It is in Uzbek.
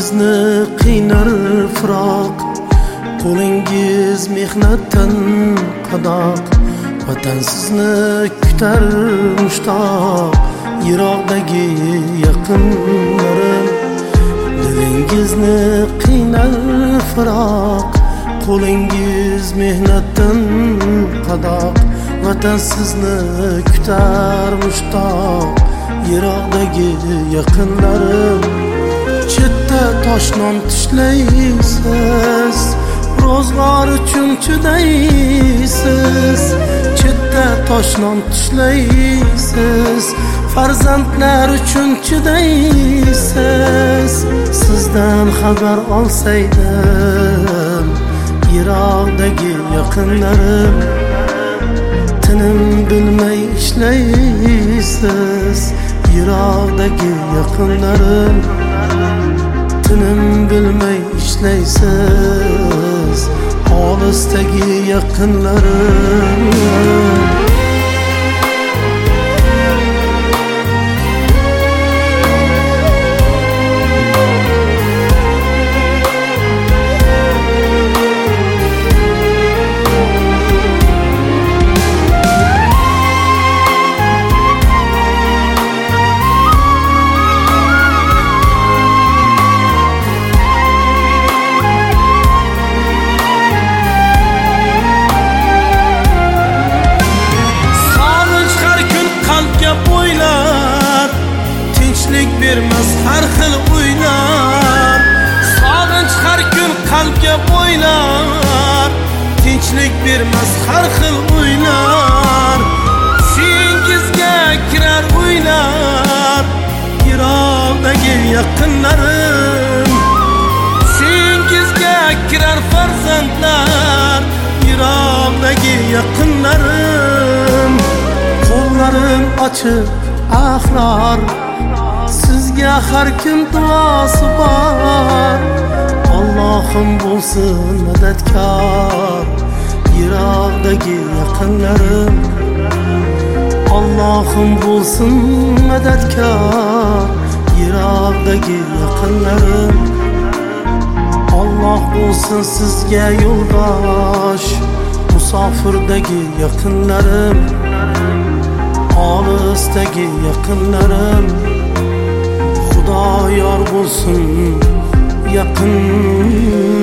Dilingizni qiynar firoq, qo'lingiz mehnatdan qadoq. Vatan sizni kutar mushtoq, yiroqdagi yaqinlarim. Dilingizni qiynar firoq, qo'lingiz mehnatdan qadoq. Vatan sizni kutar mushtoq, yiroqdagi yaqinlarim. Chetda toshnon tishlaysiz, ro'zg'or uchun chidaysiz. Chetda toshnon tishlaysiz, farzandlar uchun chidaysiz. Sizdan xabar olsaydim, yiroqdagi yaqinlarim. Tinim bilmay ishlaysiz, yiroqdagi yaqinlarim. Tinim bilmay ishlaysiz, olisdagi yaqinlarim. Bermez har xil o'ylar, sog'inch har kun qalbga bo'ylar. Tinchlik bermez har xil o'ylar, tushingizga kirar o'ylar. Yiroqdagi yaqinlarim, tushingizga kirar farzandlar. Yiroqdagi yaqinlarim. Qo'llarim ochiq ahrar, sizga har kim duosi bor. Allohim bo'lsin madadkor, yiroqdagi yaqinlarim. Allohim bo'lsin madadkor, yiroqdagi yaqinlarim. Alloh bo'lsin sizga yo'ldosh, musofirdagi yaqinlarim. Olisdagi yaqinlarim. Xudo yor bo'lsin yaqin